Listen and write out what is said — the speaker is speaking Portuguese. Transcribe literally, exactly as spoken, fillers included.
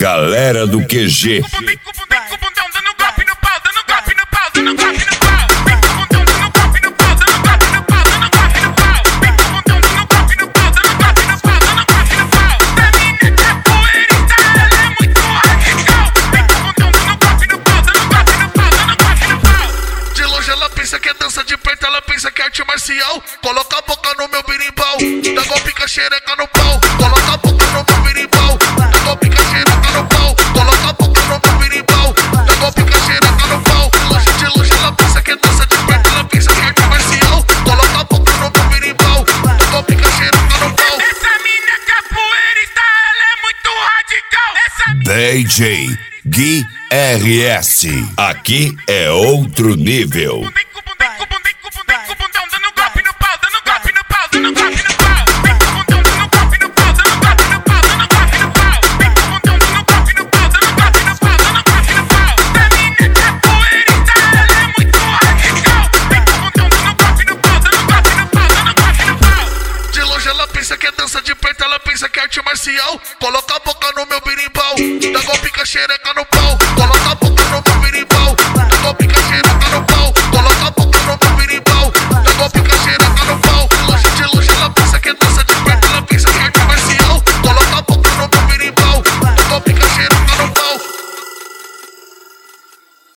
galera do Q G. Pensa que é dança de perto, ela pensa que é arte marcial. Coloca a boca no meu birimbau, dá golpe com a xereca no pau. Coloca a boca no meu birimbau, dá golpe com a xereca no pau. Coloca a boca no meu birimbau, dá golpe com a xereca no pau. De longe, de longe, ela pensa que é dança de perto, ela pensa que é arte marcial. Coloca a boca no meu birimbau, dá golpe com a xereca no pau. Essa mina é capoeirista, ela é muito radical. Essa D J Gui R S, aqui é outro nível. Ela pensa que é dança de perto, ela pensa que é arte marcial. Coloca a boca no meu birimbau, dá golpe com a xereca no pau. Coloca a boca no meu birimbau, dá golpe com a xereca no pau.